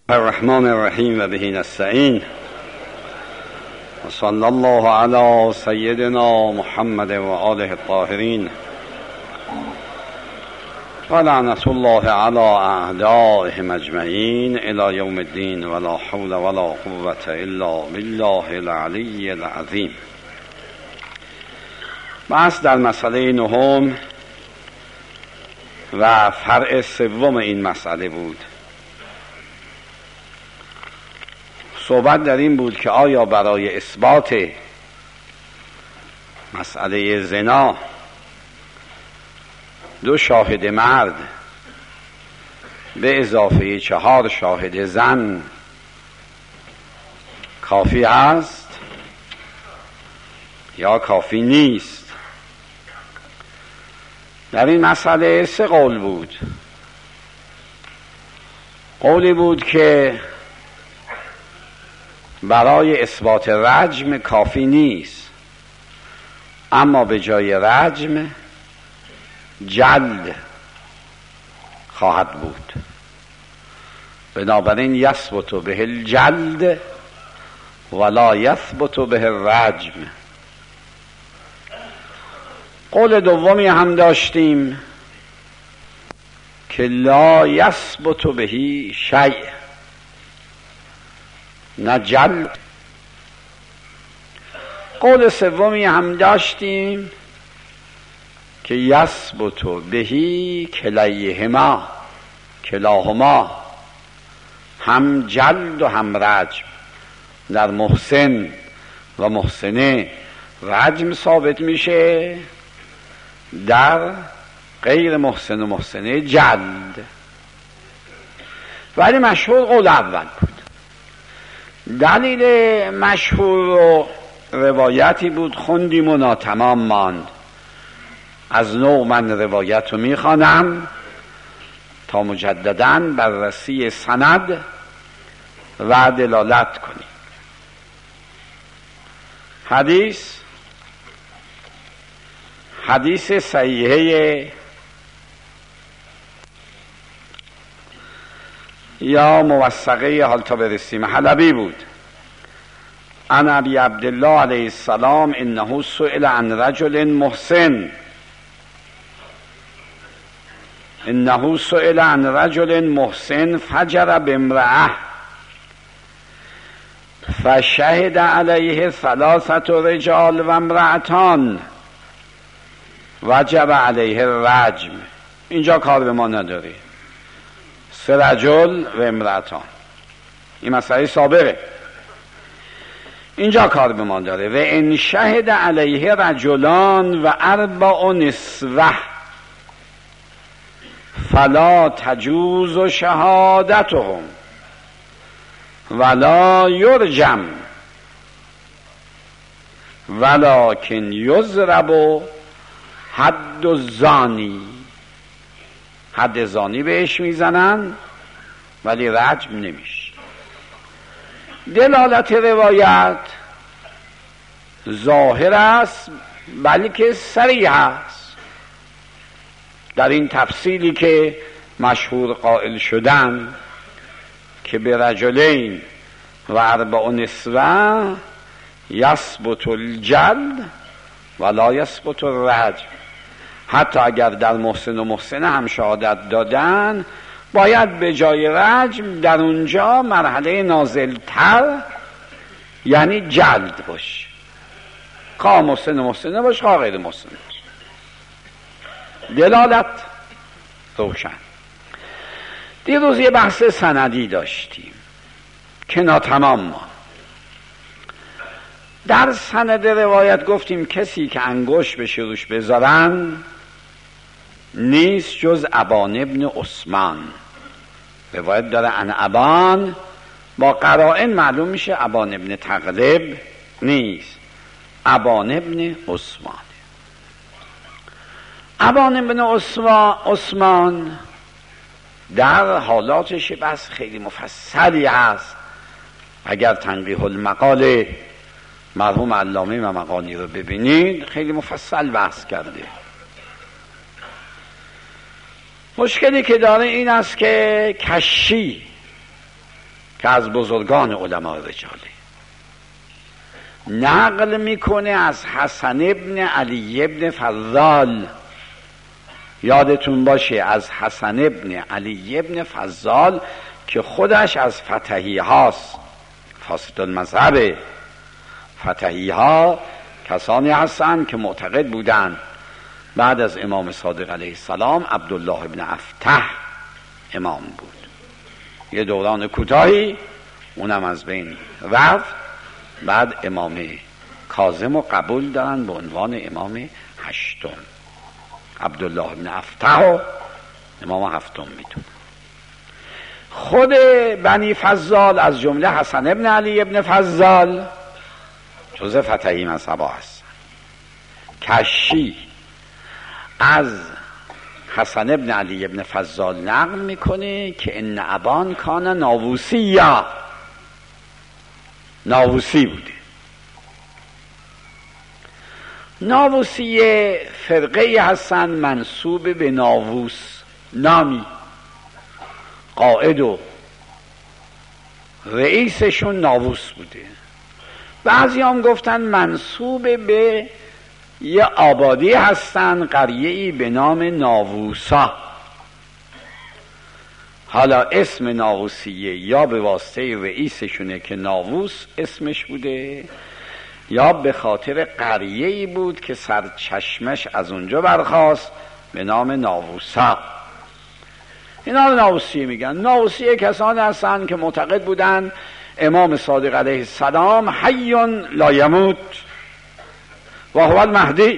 الرحمن الرحیم و به نستعین و صلی الله علی سیدنا محمد و آله الطاهرین و لعنت الله علی اعدائهم اجمعین الی یوم الدین ولا حول ولا قوة الا بالله العلی العظیم. بحث در مسئله نهم و فرع سوم این مسئله بود. صحبت در این بود که آیا برای اثبات مسئله زنا 2 شاهد مرد به اضافه 4 شاهد زن کافی است یا کافی نیست؟ در این مسئله 3 قول بود. قولی بود که برای اثبات رجم کافی نیست، اما به جای رجم جلد خواهد بود. بنابراین یثبت به الجلد ولا یثبت به الرجم. قول دومی هم داشتیم که لا یثبت به شیء، نه جلد. قول سومی هم داشتیم که یثبت بهی کلاهما، هم جلد و هم رجم. در محسن و محسنه رجم ثابت میشه، در غیر محسن و محسنه جلد. ولی مشهور قول اول بود. دلیل مشهور و روایتی بود خوندیم و ناتمام ماند. از نو من روایت رو میخوانم تا مجدداً بررسی سند و دلالت کنیم. حدیث صحیحه یا موثقه حال تا برسیم حلبی بود. عن ابی عبدالله علیه السلام انه سئل عن رجل محسن، انه سئل عن رجل محسن فجر بامرأة فشهد علیه 3 رجال و امرأتان وجب علیه الرجم. اینجا کار به ما نداره. 3 رجل و امرأتان، این مسئله سابقه، اینجا کار به ما داره. و ان شهد علیه رجلان و 4 نسوه فلا تجوز شهادتهم ولا یرجم ولکن یضرب حد الزانی. حد زانی بهش میزنن ولی رجم نمیشه. دلالت روایت ظاهر است بلکه صریح است. در این تفصیلی که مشهور قائل شدن که به رجلین و 4 نسوه یثبت الجلد ولا یثبت الرجم. حتی اگر در محسن و محسنه هم شهادت دادن، باید به جای رجم در اونجا مرحله نازلتر یعنی جلد باشه، خواه محسن و محسنه باشه خواه غیر محسن باشه. دلالت روشن. دیروز یه بحث سندی داشتیم که ناتمام ما. در سند روایت گفتیم کسی که انگشت به روش بذارن نیست جز ابان ابن عثمان. روایت داره عن ابان، با قرائن معلوم میشه ابان ابن تغلب نیست، ابان ابن عثمان. ابان ابن عثمان در حالاتش بس خیلی مفصلی هست. اگر تنقیح المقال مرحوم علامه مقانی رو ببینید خیلی مفصل بحث کرده. مشکلی که داره این است که کشی که از بزرگان علماء رجاله. نقل میکنه از حسن ابن علی ابن فضال. یادتون باشه از حسن ابن علی ابن فضال که خودش از فتحی هاست، فاسد المذهب. فتحی ها کسانی هستند که معتقد بودند بعد از امام صادق علیه السلام عبدالله ابن افتح امام بود. یه دوران کوتاهی اونم از بین رفت، بعد امام کاظم رو قبول دارن به عنوان امام هشتم. عبدالله ابن افتح و امام هفتم میدونن. خود بنی فضال از جمله حسن ابن علی ابن فضال جزء فتحی مذهبا هست. کشی از حسن ابن علی ابن فضال نقل میکنه که ان ابان کان ناووسی بوده. ناووسی فرقه هستن منسوب به ناووس نامی، قائد و رئیسشون ناووس بوده. بعضی هم گفتن منسوب به یه آبادی هستن، قریه‌ای به نام ناووسا. حالا اسم ناووسیه یا به واسطه رئیسشونه که ناووس اسمش بوده، یا به خاطر قریه‌ای بود که سرچشمش از اونجا برخاست به نام ناووسا. اینا رو ناووسیه میگن. ناووسیه کسانی هستن که معتقد بودن امام صادق علیه السلام حی لا یموت و هو المهدی.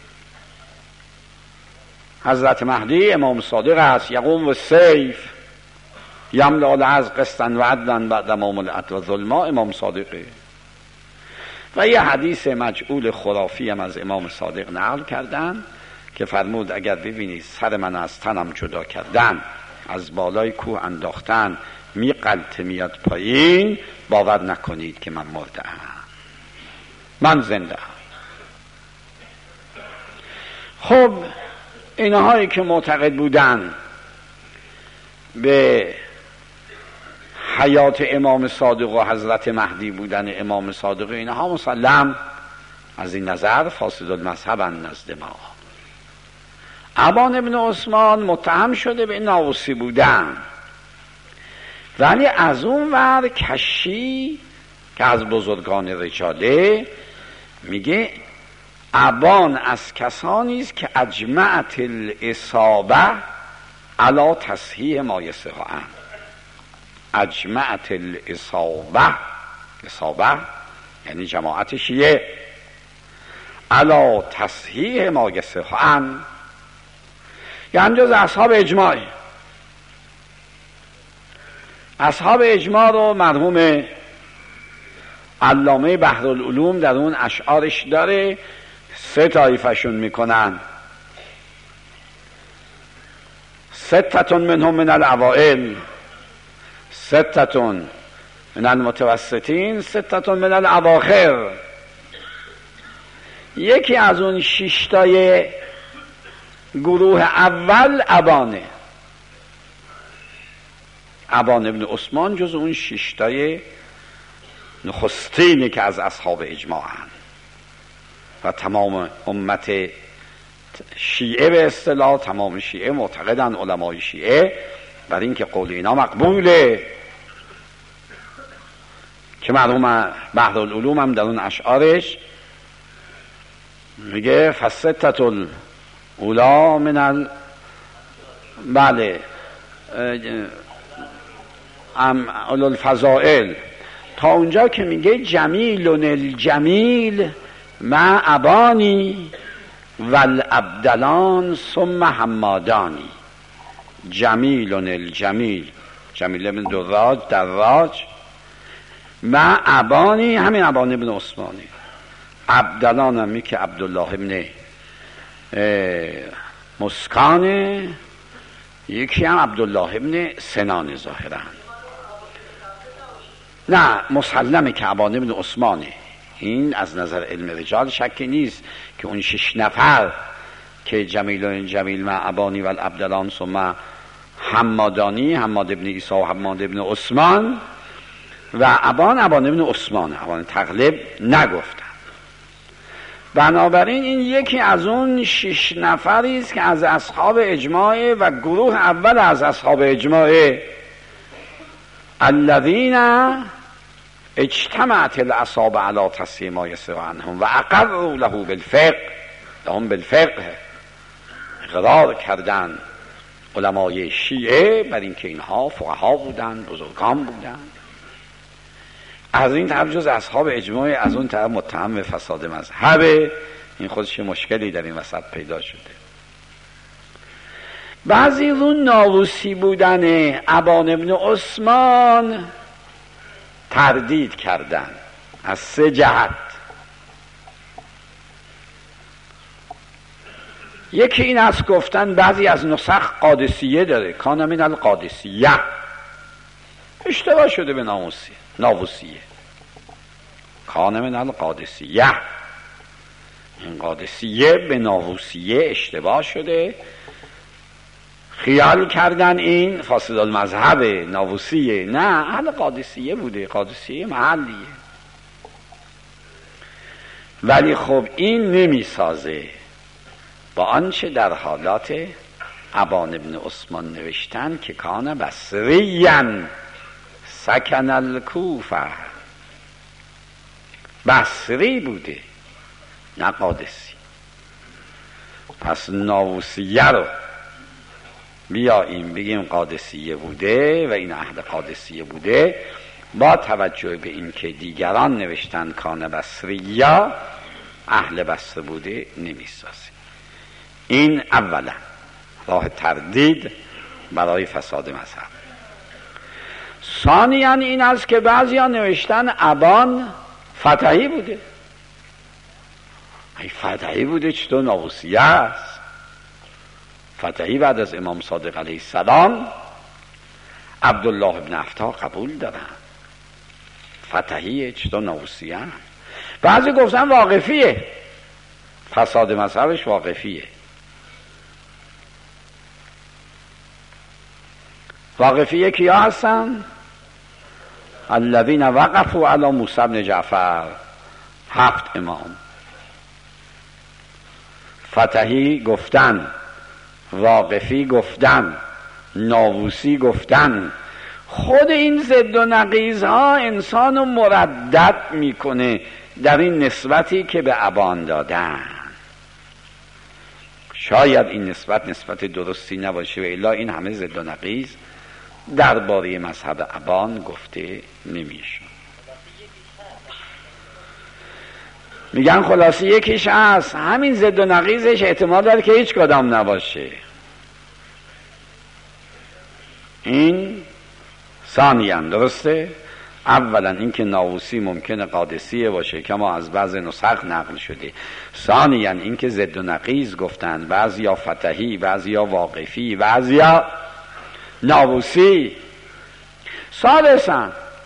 حضرت مهدی امام صادق است. یقوم و سیف یملا الارض قسطا و عدلا بعد ما ملئت و ظلما. امام صادقه. و یه حدیث مجعول خرافی هم از امام صادق نقل کردن که فرمود اگر ببینید سر من از تنم جدا کردن، از بالای کوه انداختن، میقلته میاد پایین، باور نکنید که من مرده ام، من زنده ام. خب اینهایی که معتقد بودن به حیات امام صادق و حضرت مهدی بودن امام صادق، اینها مسلم از این نظر فاسد المذهبن نزد ما. ابان ابن عثمان متهم شده به ناووسی بودن، ولی از اون ور کشی که از بزرگان رجاله میگه ابان از کسانی است که اجمعت الاصابه علی تصحیح ما یصحان. اجمعت الاصابه، اصابه یعنی جماعت شیعه، علی تصحیح ما یصحان، یعنی جز اصحاب اجماع. اصحاب اجماع رو مرحوم علامه بحرالعلوم در اون اشعارش داره، 3 طایفشون میکنن. 6 منهم من الاوائل، 6 من المتوسطین، 6 من الاواخر. یکی از اون 6 تای گروه اول ابانه. ابان ابن عثمان جز اون 6 تای نخستینه که از اصحاب اجماع هن و تمام امت شیعه به اصطلاح، تمام شیعه معتقدن، علمای شیعه، بر این که قول اینا مقبوله، که مرحوم بحرالعلوم هم در اون اشعارش میگه فستت اولا من بله الفضائل، تا اونجا که میگه جمیل الجمیل مع ابانی والابدلان ثم حمادانی. جمیل الجمیل، جمیل ابن دراج مع ابانی، همین ابان ابن عثمانی. عبدلان هم میگه عبدالله ابن مسکانه، یکی هم عبدالله ابن سنان ظاهرا. نه مسلمه که ابان ابن عثمانه. این از نظر علم رجال شکی نیست که اون 6 نفر که جمیل مع ابانی و الابدلان ثم حمادانی، حماد ابن عیسی و حماد ابن عثمان، و ابان بن عثمان، ابان تغلب نگفتن. بنابراین این یکی از اون 6 نفری است که از اصحاب اجماع و گروه اول از اصحاب اجماع، الذین اجتمعت الاصابع علی تصحیح ما یسر عنهم و اقروا له بالفقه، لهم بالفقه، اقرار کردن علمای شیعه بر اینکه اینها فقها بودند، بزرگان بودند. از این طرف جز اصحاب اجماع، از اون طرف متهم به فساد مذهبه. این خودش مشکلی در این وسط پیدا شده. بعضی رو ناووسی بودن ابان بن عثمان تردید کردن از 3 جهت. یکی این است گفتن بعضی از نسخ قادسیه داره، کان من القادسیه، اشتباه شده به ناووسیه، کان من القادسیه، این قادسیه به ناووسیه اشتباه شده، خیال کردن این فاسد المذهب ناووسیه. نه، اهل قادسیه بوده، قادسیه محلیه. ولی خب این نمی سازه با آنچه در حالات ابان بن عثمان نوشتن که کان بصریًا سکن الکوفه، بصری بوده نه قادسی. پس ناووسیه رو بیاییم بگیم قادسیه بوده و این اهل قادسیه بوده، با توجه به این که دیگران نوشتن کان بصریه، اهل بصره بوده، نمیسازیم. این اولا راه تردید برای فساد مذهب. ثانیاً این است که بعضی‌ها نوشتن ابان فتحی بوده. ای فتحی بوده چطور ناووسیه است؟ فتحی بعد از امام صادق علیه السلام عبدالله ابن افتح قبول دارن، فتحیه چطور ناووسیه؟ بعضی گفتن واقفیه، فساد مذهبش واقفیه. واقفیه کیا هستن؟ الذین وقفوا علی موسی بن جعفر، 7 امام. فتحی گفتن، واقفی گفتن، ناووسی گفتن. خود این ضد و نقیض ها انسان رو مردد میکنه در این نسبتی که به ابان دادن. شاید این نسبت درستی نباشه و الا این همه ضد و نقیض درباره مذهب ابان گفته نمیشه. میگن خلاصی یکیش هست، همین ضد و نقیضش احتمال داره که هیچ کدام نباشه. این ثانیاً درسته. اولا اینکه ناووسی ممکنه قادسیه باشه که ما از بعض نسخ نقل شده. ثانیاً اینکه ضد و نقیض گفتن، بعضیا فتحی، بعضیا واقفی، بعضیا ناووسی. ثالثاً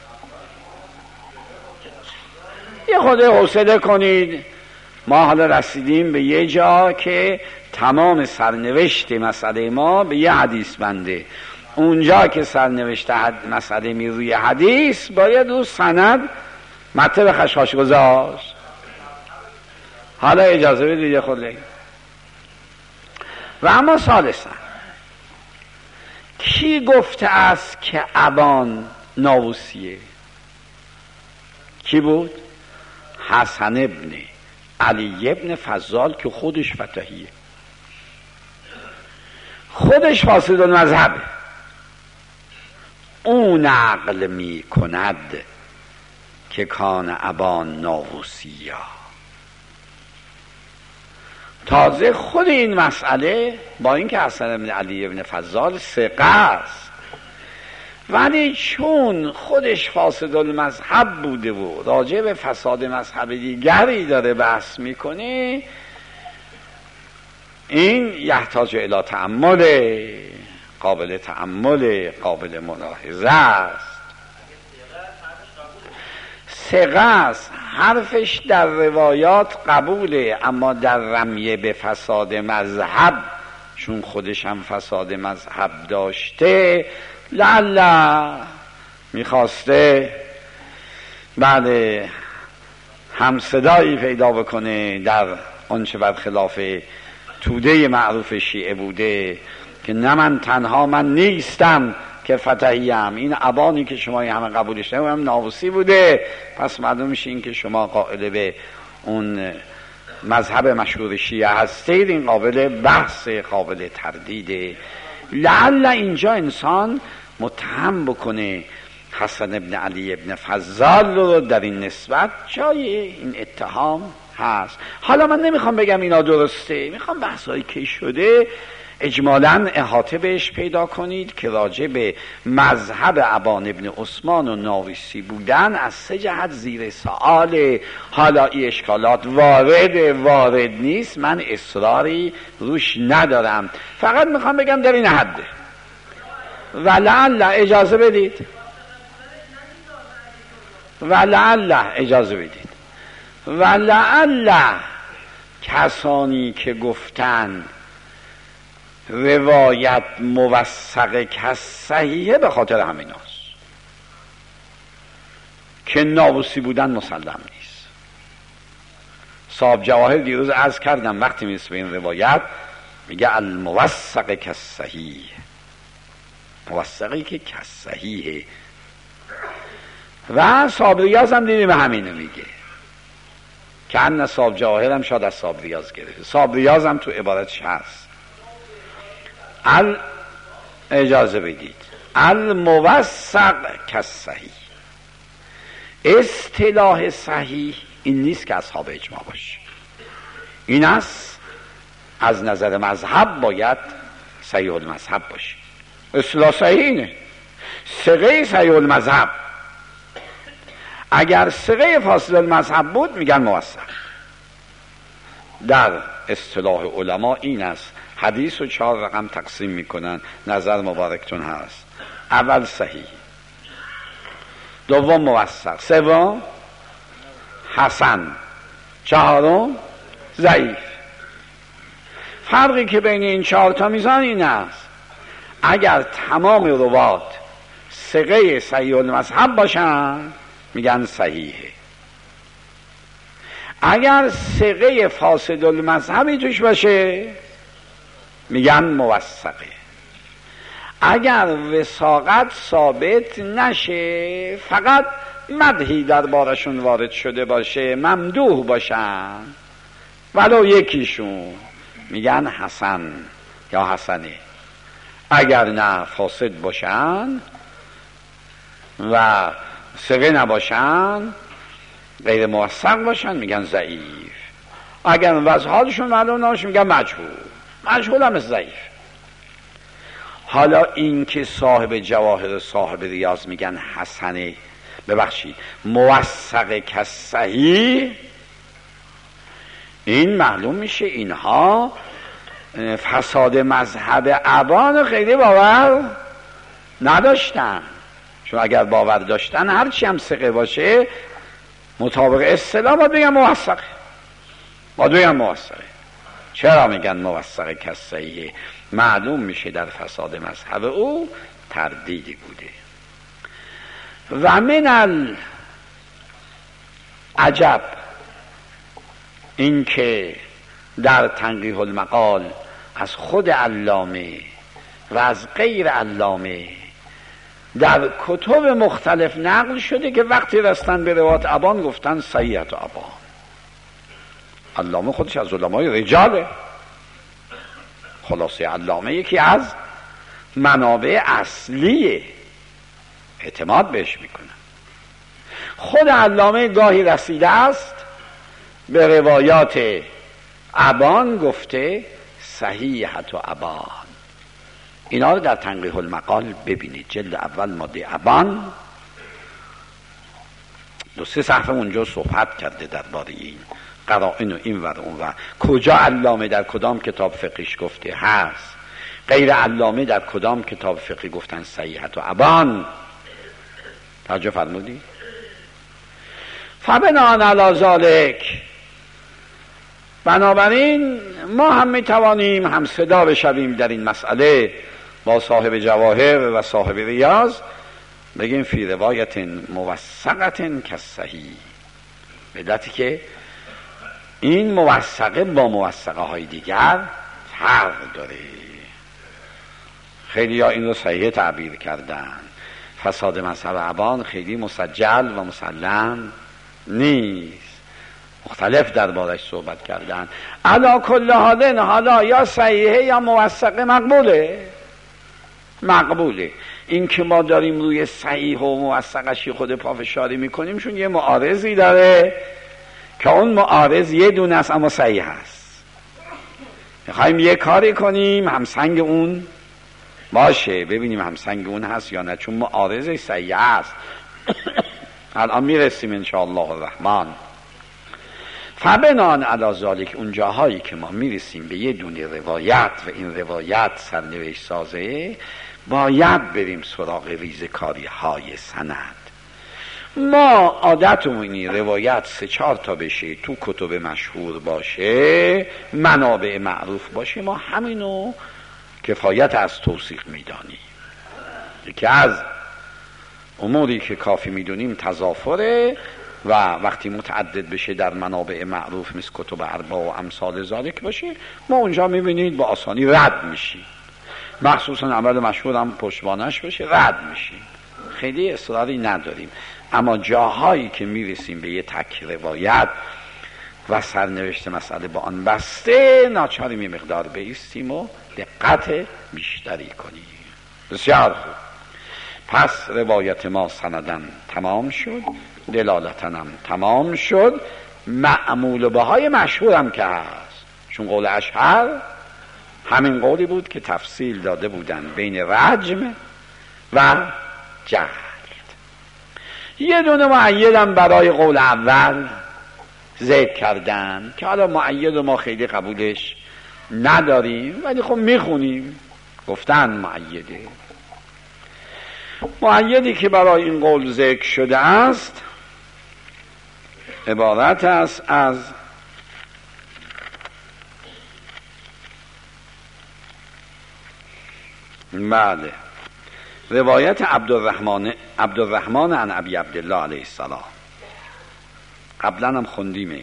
یه خود حوصله کنید، ما حالا رسیدیم به یه جا که تمام سرنوشت مسئله ما به یه حدیث بنده. اونجا که سرنوشت مسئله می روی حدیث، باید اون سند مطلب خشخاش گذاشت. حالا اجازه بدید یه خود لگیم. و اما ثالثاً کی گفته است که ابان ناووسیه؟ کی بود؟ حسن ابن علی ابن فضال که خودش فتحیه، خودش فاسد المذهبه. اون نقل می کند که کان ابان ناووسیه. تازه خود این مسئله با اینکه حسن ابن علی ابن فضال ثقه است، ولی چون خودش فاسد المذهب بوده و راجع به فساد مذهب دیگری داره بحث میکنه، این یحتاج الی تأمل، قابل تأمل، قابل ملاحظه است. ثقه است، حرفش در روایات قبوله، اما در رمیه به فساد مذهب، چون خودش هم فساد مذهب داشته، لعله میخواسته بله همصدایی پیدا بکنه در آنچه برخلاف توده معروف شیعه بوده که نه من تنها من نیستم که فتحیم، این ابانی که شما همه قبولش نمیم ناوسی بوده، پس معلوم میشه این که شما قائل به اون مذهب مشهور شیعه هستید، این قابل بحث، قابل تردیده. لعل اینجا انسان متهم بکنه حسن ابن علی ابن فضال رو در این نسبت، جای این اتهام هست. حالا من نمیخوام بگم اینا درسته، میخوام بحثایی که شده اجمالاً احاطه بهش پیدا کنید که راجع به مذهب ابان ابن عثمان و ناوسی بودن از سه جهت زیر سؤال. حالا این اشکالات وارد نیست، من اصراری روش ندارم، فقط میخوام بگم در این حده. ولعل اجازه بدید، ولعل کسانی که گفتن روایت موثقه که صحیحه به خاطر همین هست که ناوسی بودن مسلم نیست. صاحب جواهر دیروز عرض کردم وقتی میرسه به این روایت میگه الموثقه که صحیح، موثقی که صحیحه. و صاحب ریاض هم دیدیم همینو میگه که ان صاحب جواهر هم شاید از صاحب ریاض گرفته، صاحب ریاض هم تو عبارتش هست. اجازه بدید الموثق کالصحیح، اصطلاح صحیح این نیست که اصحاب اجماع باشه، این است از نظر مذهب باید صحیح المذهب باشه. اصطلاح صحیح اینه ثقه صحیح المذهب. اگر ثقه فاصل المذهب بود میگن موثق. در اصطلاح علما این است. حدیث رو 4 رقم تقسیم میکنن، نظر مبارکتون هست. اول صحیح، دوم موثق، سوم حسن، چهارم ضعیف. فرقی که بین این 4 تا میزان این است اگر تمام روات ثقه صحیح المذهب باشن میگن صحیحه، اگر ثقه فاسد المذهبی توش باشه میگن موثقه. اگر وثاقت ثابت نشه، فقط مدحی دربارشون وارد شده باشه، ممدوح باشن ولو یکیشون، میگن حسن یا حسنه. اگر نه فاسد باشن و ثقه نباشن، غیر موثق باشن، میگن ضعیف. اگر وضع حالشون معلوم نباشه میگن مجهول هم ضعیف. حالا این که صاحب جواهر صاحب ریاض میگن حسنه، ببخشید موثق کالصحیح، این معلوم میشه اینها فساد مذهب ابان خیلی باور نداشتن، چون اگر باور داشتن هرچی هم ثقه باشه مطابق اصطلاح باید بگن موثقه. چرا میگن موثقه کالصحیح؟ معلوم میشه در فساد مذهب او تردیدی بوده. و من العجب این که در تنقیح المقال از خود علامه و از غیر علامه در کتب مختلف نقل شده که وقتی رستن به روایت ابان گفتن صحیحت ابان. علامه خودش از علمای رجاله، خلاصه علامه یکی از منابع اصلی اعتماد بهش میکنه. خود علامه گاهی رسیده است به روایات ابان گفته صحیحت ابان. اینا رو در تنقیح المقال ببینید، جلد اول ماده ابان 2-3 صفحه اونجا صحبت کرده درباره این قرائن و این ور اون ور، کجا علامه در کدام کتاب فقهش گفته هست، غیر علامه در کدام کتاب فقهی گفتن صحیحت و ابان. توجه فرمودی؟ فبناء علی ذلک، بنابراین ما هم میتوانیم هم صدا بشویم در این مسئله با صاحب جواهر و صاحب ریاض بگیم فی روایت موثقت کالصحیح، به علتی که این موثقه با موثقه های دیگر فرق داره. خیلی ها این رو صحیح تعبیر کردن. فساد مذهب ابان خیلی مسجل و مسلم نیست، مختلف دربارش صحبت کردن. علی کل حال حالا یا صحیحه یا موثقه مقبوله. این که ما داریم روی صحیح و موثقشی خود پافشاری میکنیم چون یه معارضی داره که اون معارض یه دونه است اما صحیح هست. میخوایم یه کاری کنیم همسنگ اون باشه، ببینیم همسنگ اون هست یا نه، چون معارض صحیح هست. الان میرسیم انشاءالله الرحمن. فبنان علی ذالک، اون جاهایی که ما میرسیم به یه دونه روایت و این روایت سرنوشت سازه، باید بریم سراغ ریزکاری های سند. ما عادتمون این روایت 3-4 تا بشه، تو کتب مشهور باشه، منابع معروف باشه، ما همینو کفایت از توثیق میدانیم. یکی از اموری که کافی میدونیم تضافره و وقتی متعدد بشه در منابع معروف مثل کتب اربع و امثال ذالک باشه، ما اونجا میبینید با آسانی رد میشیم. مخصوصا اول مشهور هم پشتوانش باشه رد میشیم، خیلی اصراری نداریم. اما جاهایی که میرسیم به یه تک روایت و سرنوشت مسئله با آن بسته، ناچاریم یه مقدار بایستیم و دقت بیشتری کنیم. بسیار خوب. پس روایت ما سندن تمام شد، دلالتن هم تمام شد، معمول بهای مشهورم که هست، چون قول اشهر همین قولی بود که تفصیل داده بودن بین رجم و جلد. یه دونه معیدم برای قول اول ذکر کردن که حالا معید ما خیلی قبولش نداریم ولی خب میخونیم. گفتن معیدی که برای این قول ذکر شده است عبارت است از بله روایت عبدالرحمن عن ابی عبدالله علیه السلام. قبلا هم خوندیمش.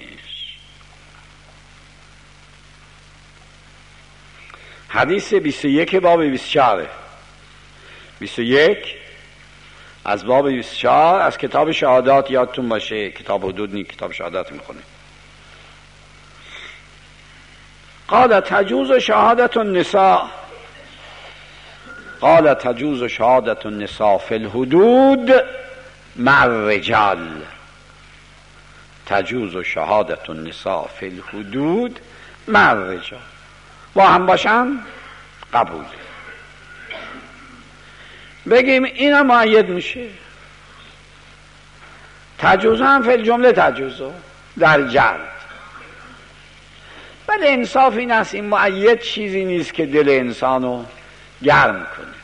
حدیث 21 باب 24 21 از باب 24 از کتاب شهادات. یادتون باشه کتاب حدود نیست، کتاب شهادات میخونه. قال تجوز شهادت النساء فی الحدود مع الرجال. تجوز شهادت النساء فی الحدود مع الرجال. با هم باشن قبول. بگیم اینم معید میشه. تجوز هم فی الجمله تجوزو در جلد. ولی انصاف این است این معید چیزی نیست که دل انسانو گرم کنه.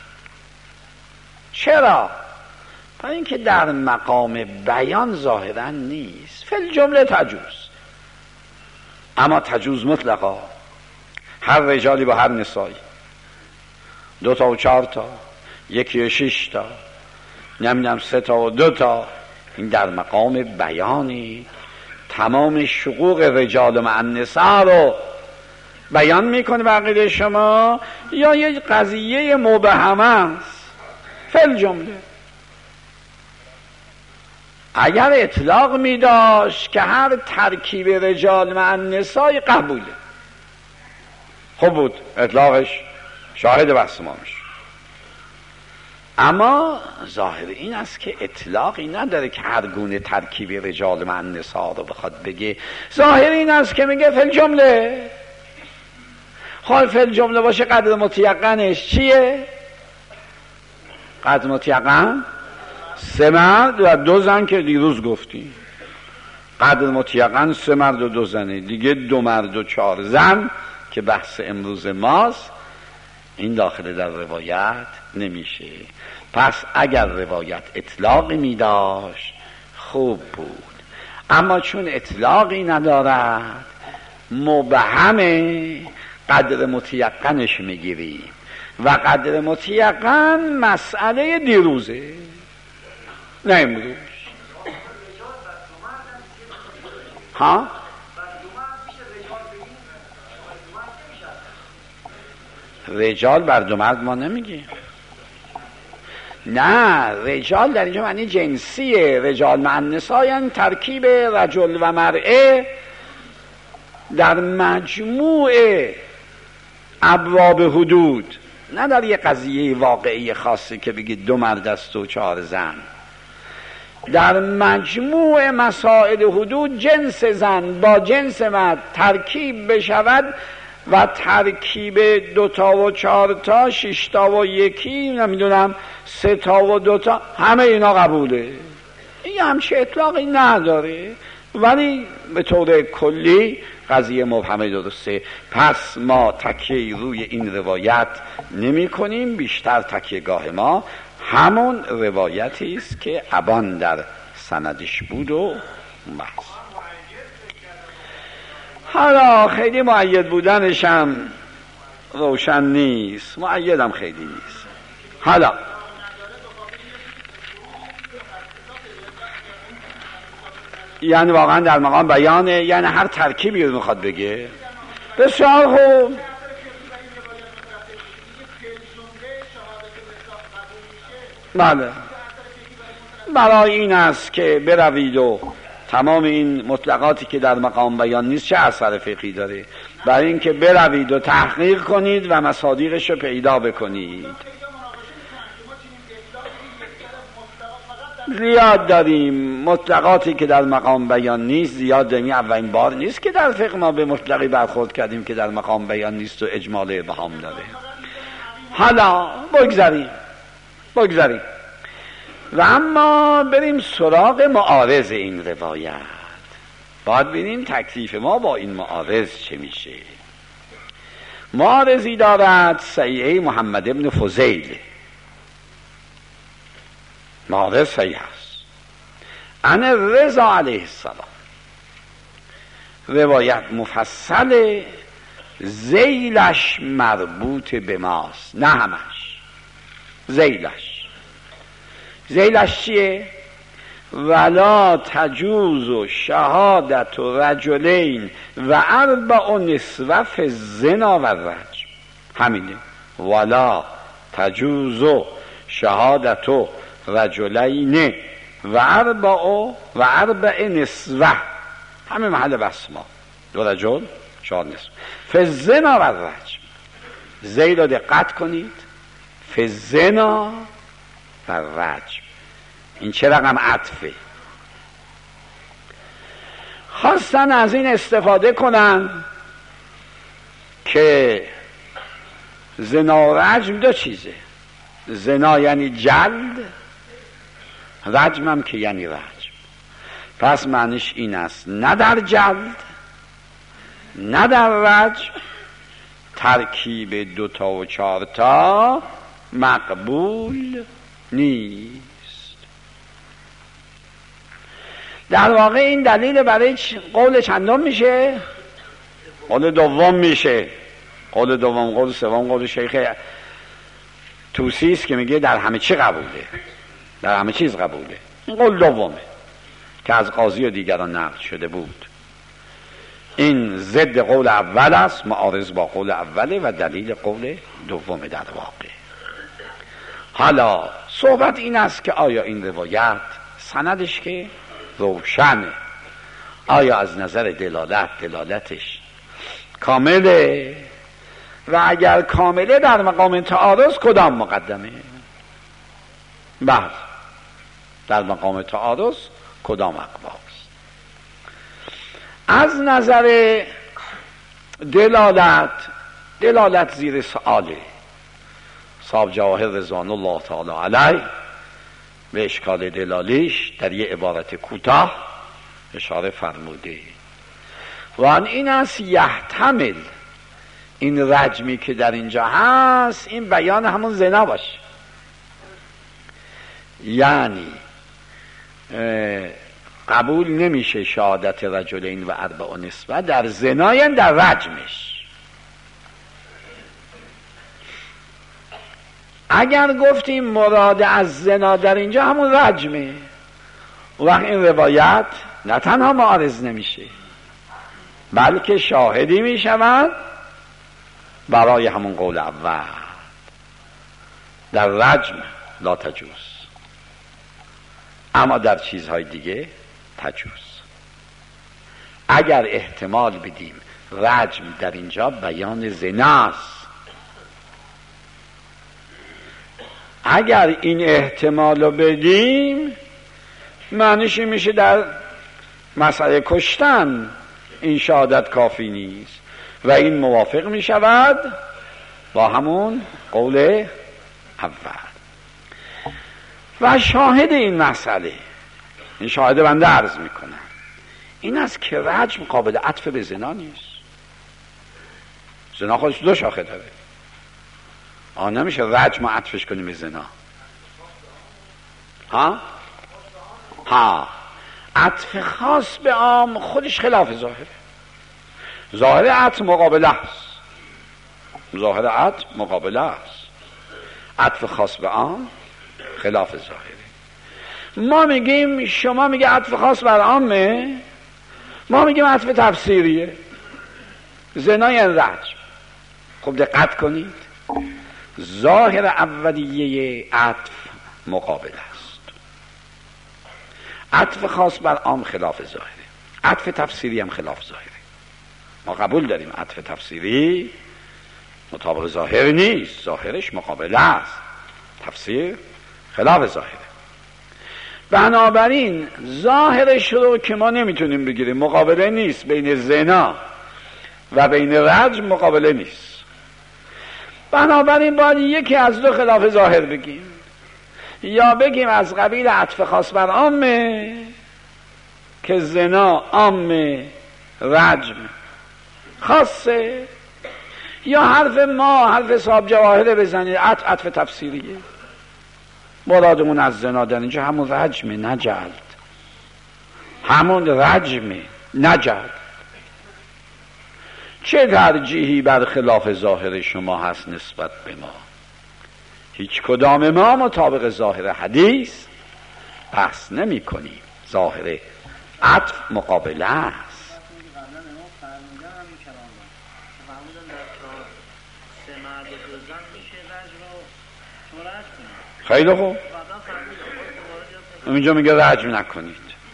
چرا؟ برای اینکه در مقام بیان ظاهرا نیست. فی الجمله تجوز، اما تجوز مطلقا، هر رجالی با هر نسایی، 2 تا و 4 تا، 1 و 6 تا، نمیدونم 3 تا و 2 تا، این در مقام بیانی. تمام شقوق رجال مع النساء رو بیان میکنه بقیه شما، یا یک قضیه مبهمه است. فی جمله اگر اطلاق میداشت که هر ترکیب رجال مع النساء قبوله، خوب بود اطلاقش، شاهد بحث ما میشه. اما ظاهر این است که اطلاقی نداره که هر گونه ترکیب رجال مع النساء رو بخواد بگه. ظاهر این است که میگه فی الجمله. خب فی الجمله باشه قدر متیقنش چیه؟ قدر متیقن 3 مرد و 2 زن که دیروز گفتیم. قدر متیقن 3 مرد و 2 زنه دیگه، 2 مرد و 4 زن که بحث امروز ماست. این داخل در روایت نمیشه. پس اگر روایت اطلاقی میداشت خوب بود، اما چون اطلاقی ندارد مبهمه، قدر متیقنش میگیریم و قدر متیقن مسئله دیروزه. نه امروز. ها؟ رجال بر دو مرد ما نمیگیم. نه، رجال در اینجا معنی جنسیه. رجال مع النساء یعنی ترکیب رجل و مرأه در مجموع ابواب حدود، نه در یه قضیه واقعی خاصی که بگید 2 مرد است و 4 زن. در مجموع مسائل حدود جنس زن با جنس مرد ترکیب بشود و ترکیب 2 تا و 4 تا 6 تا و 1 نمیدونم 3 تا و 2 تا همه اینا قبوله. این همچه اطلاقی نداره، ولی به طور کلی قضیه مبهمه درسته. پس ما تکیه روی این روایت نمی کنیم، بیشتر تکیه گاه ما همون روایتی است که ابان در سندش بود و بس. حالا خیلی مؤید بودنش هم روشن نیست، مؤید هم خیلی نیست. حالا یعنی واقعا در مقام بیانه، یعنی هر ترکیبی رو میخواد بگه. بسیار خوب. بله، برای این است که بروید و تمام این مطلقاتی که در مقام بیان نیست چه اثر فقهی داره؟ برای اینکه بروید و تحقیق کنید و مصادیقش رو پیدا بکنید. زیاد داریم مطلقاتی که در مقام بیان نیست، زیاد داریم. اولین بار نیست که در فقه ما به مطلقی برخورد کردیم که در مقام بیان نیست و اجمال ابهام داره. حالا بگذاریم و اما بریم سراغ معارض این روایت. باید ببینیم تکلیف ما با این معارض چه میشه. معارضی دارد صحیحه محمد ابن فضیل، معارض صحیح است. عن رضا علیه السلام، روایت مفصل، ذیلش مربوط به ماست، نه همش. ذیلش چیه؟ ولا تجوز شهادت رجلین و 4 نسوه فی الزنا و الرجم. همینه، ولا تجوز شهادت رجلین و 4 نسوه، همه محل بحث ما، 2 رجل 4 نسوه فی الزنا و الرجم. ذیل رو دقت کنید، فی الزنا و الرجم. این چه رقم عطفه؟ خواستن از این استفاده کنن که زنا و رجم 2 چیزه. زنا یعنی جلد، رجم هم که یعنی رجم. پس معنیش این است نه در جلد نه در رجم ترکیب 2 تا و 4 تا مقبول نیست. در واقع این دلیل برای قول چندم میشه؟ قول دوم میشه. قول دوم، قول سوم قول شیخ توسی است که میگه در همه چی قبوله، در همه چیز قبوله. این قول دومه که از قاضی و دیگران نقل شده بود. این ضد قول اول است، معارض با قول اوله و دلیل قول دومه در واقع. حالا صحبت این است که آیا این روایت سندش که روشنه، آیا از نظر دلالتش کامله؟ و اگر کامله در مقام تعارض کدام مقدمه؟ بله، در مقام تعارض کدام اقواست؟ از نظر دلالت زیر سؤاله. صاحب جواهر رضوان الله تعالی علیه به اشکال دلالیش در یه عبارت کوتاه اشاره فرموده و آن این است یحتمل این رجمی که در اینجا هست این بیان همون زنا باشه. یعنی قبول نمیشه شهادت رجلین و 4 نسوه در زنا، یعنی در رجمش. اگر گفتیم مراد از زنا در اینجا همون رجمه، وقت این روایت نه تنها معارض نمیشه بلکه شاهدی میشود برای همون قول اول. در رجم لا تجوز، اما در چیزهای دیگه تجوز. اگر احتمال بدیم رجم در اینجا بیان زناست، اگر این احتمال رو بدیم معنیش میشه در مسئله کشتن این شهادت کافی نیست و این موافق میشود با همون قول اول. و شاهد این مسئله، این شاهد بنده عرض میکنم، این است که رجم قابل عطف به زنا نیست. زنا خودش دو شاخه داره، نمیشه رجم عطفش کنیم به زنا. عطف خاص به عام خودش خلاف ظاهره. ظاهر عطف مقابله است، ظاهر عطف مقابله است، عطف خاص به عام خلاف ظاهره. ما میگیم، شما میگه عطف خاص بر عامه، ما میگیم عطف تفسیریه. زنا یعنی رجم. خب دقت کنید، ظاهر اولیه عطف مقابل است، عطف خاص بر عام خلاف ظاهره، عطف تفسیری هم خلاف ظاهره. ما قبول داریم عطف تفسیری مطابق ظاهر نیست، ظاهرش مقابل است، تفسیر خلاف ظاهره. بنابراین ظاهرش رو که ما نمیتونیم بگیریم، مقابله نیست بین زنا و بین رجم، مقابله نیست. بنابراین باید یکی از دو خلاف ظاهر بگیم، یا بگیم از قبیل عطف خاص بر عامه که زنا عامه رجم خاصه، یا حرف صاحب جواهر بزنید عطف تفسیریه. مرادمون از زنا در اینجا همون رجمه نه جلد، همون رجمه نه جلد. چه ترجیحی بر خلاف ظاهر شما هست نسبت به ما؟ هیچ کدام ما مطابق ظاهر حدیث بحث نمی کنیم، ظاهر عطف مقابله است. خیلی خوب، اینجا میگه رجم نکنید.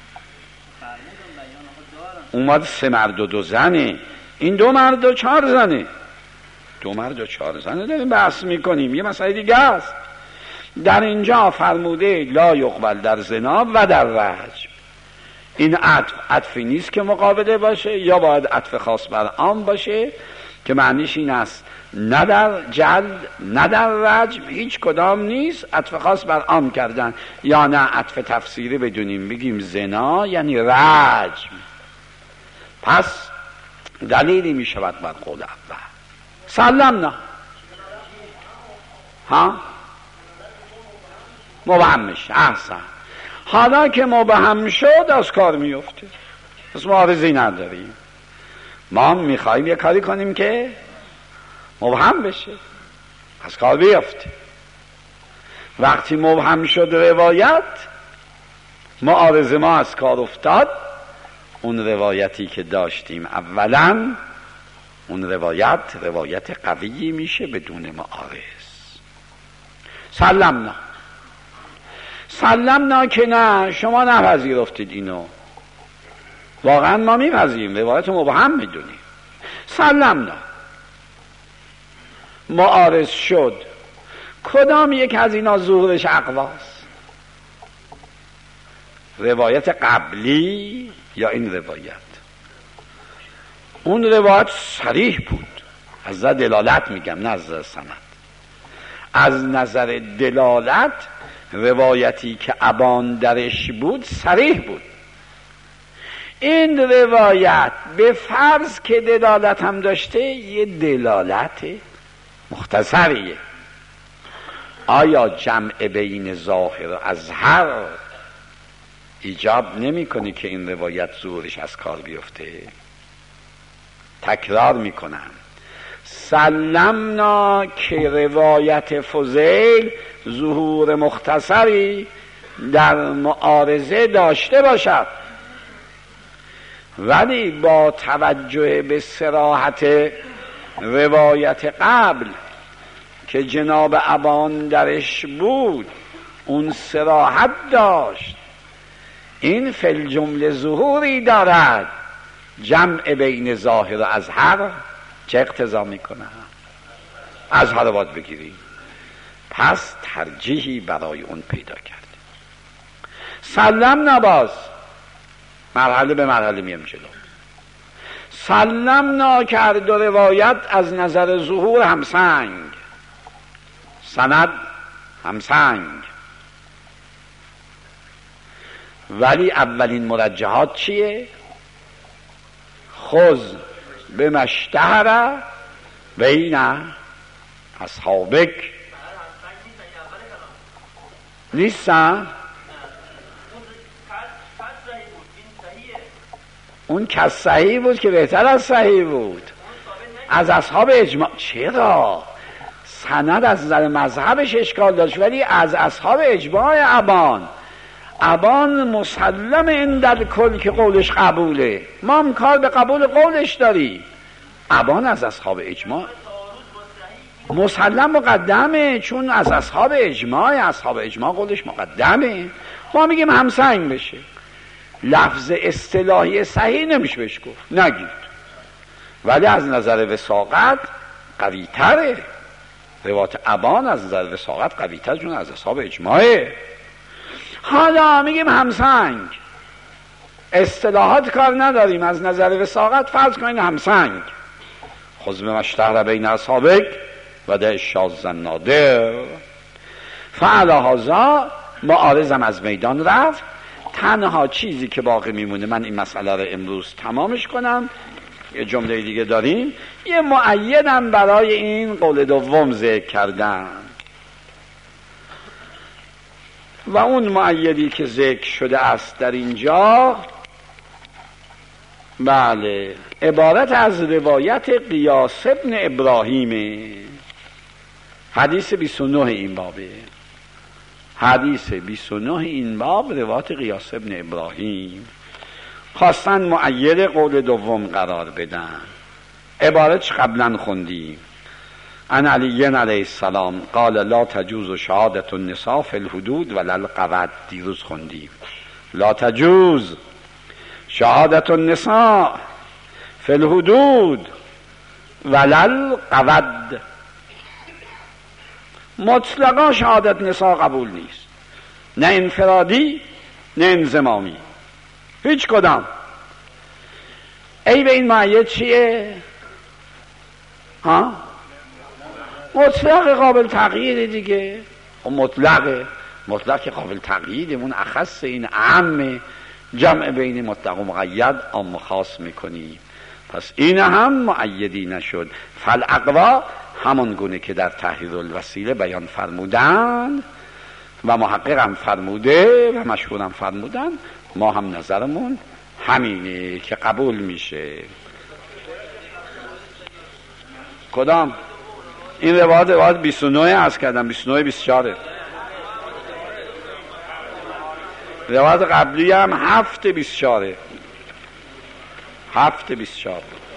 اومد 3 مرد و 2 زنه، این 2 مرد و 4 زنه، 2 مرد و 4 زنه داریم بحث میکنیم. یه مسئله دیگه است. در اینجا فرموده لا یقبل در زنا و در رجم. این عطفی نیست که مقابله باشه، یا باید عطف خاص بر عام باشه که معنیش این است نه در جلد نه در رجم، هیچ کدام نیست، عطف خاص بر عام کردن. یا نه عطف تفسیری بدونیم بگیم زنا یعنی رجم. پس دلیلی می شود بر قول اول. سلمنا مبهم میشه. احسن. حالا که مبهم شد از کار میفته، پس معارضی نداریم. ما میخواییم یه کاری کنیم که مبهم بشه، از کار بیفته. وقتی مبهم شد روایت، معارض ما از کار افتاد. اون روایتی که داشتیم اولا، اون روایت قویی میشه بدون معارض. سلمنا که نه، شما نپذیرفتید اینو، واقعا ما میپذیریم، روایت مبهم میدونیم. سلمنا معارض شد، کدام یک از اینا ظهورش اقواست؟ روایت قبلی یا این روایت؟ اون روایت صریح بود، از نظر دلالت میگم نه از نظر سند. از نظر دلالت روایتی که ابان درش بود صریح بود. این روایت به فرض که دلالت هم داشته، یه دلالت مختصریه. آیا جمع بین ظاهر و اظهر ایجاب نمی کنه که این روایت ظهورش از کار بیفته؟ تکرار میکنم، سلمنا که روایت فضیل ظهور مختصری در معارضه داشته باشد، ولی با توجه به صراحت روایت قبل که جناب ابان درش بود، اون صراحت داشت. این فی الجمله ظهوری دارد، جمع بین ظاهر و اظهر چه اقتضا میکنه؟ اظهر باید بگیریم. پس ترجیحی برای اون پیدا کردیم. سلم نباز، مرحله به مرحله میم جلو. سلم کرد و روایت از نظر ظهور همسنگ، سند همسنگ، ولی اولین مرجحات چیه؟ خذ بما اشتهر بین اصحابک. نیستن؟ اون که صحیح بود که بهتر از صحیح بود، از اصحاب اجماع. چرا؟ سند از نظر مذهبش اشکال داشت، ولی از اصحاب اجماع ابان مسلم این در کل که قولش قبوله، ما هم کار به قبول قولش داریم. ابان از اصحاب اجماع مسلم مقدمه، چون از اصحاب اجماع قولش مقدمه. ما میگیم همسنگ بشه. لفظ اصطلاحی صحیح نمیشه بهش گفت، نگید، ولی از نظر وثاقت قوی تره. روایت ابان از نظر وثاقت قوی تره، چون از اصحاب اجماعه. حالا میگیم همسنگ، اصطلاحات کار نداریم، از نظر وثاقت فرض کنین همسنگ. خذ بما اشتهر بین اصحابک و دع الشاذ النادر. فعلی هذا معارضم از میدان رفت. تنها چیزی که باقی میمونه، من این مسئله رو امروز تمامش کنم، یه جمله دیگه داریم، یه مؤیدم برای این قول دوم ذکر کردم، و اون مؤیدی که ذکر شده است در اینجا، بله، عبارت از روایت قیاس ابن ابراهیم، حدیث 29 این بابه. حدیث 29 این باب روایت قیاس ابن ابراهیم. خواستن مؤید قول دوم قرار بدن. عبارتش قبلا خوندیم. عن علی علیه السلام قال لا تجوز شهادت النساء فی الحدود ولا القود. دیروز خوندیم لا تجوز شهادت النساء فی الحدود ولا القود. مطلقا شهادت نساء قبول نیست، نه انفرادی نه انضمامی، هیچ کدام. ای به این مؤید چیه؟ مطلق قابل تغییر دیگه. مطلق قابل تغییر، اون اخص، این اعم، جمع بین مطلق و مقید عام خاص میکنی. پس این هم مؤیدی نشد. فالاقوا همان گونه که در تحریر الوسیله بیان فرمودن و محقق هم فرموده و مشهور هم فرمودن، ما هم نظرمون همینه که قبول میشه. کدام؟ این روایت 29 عرض کردم، 29 24. روایت قبلی هم 7 24.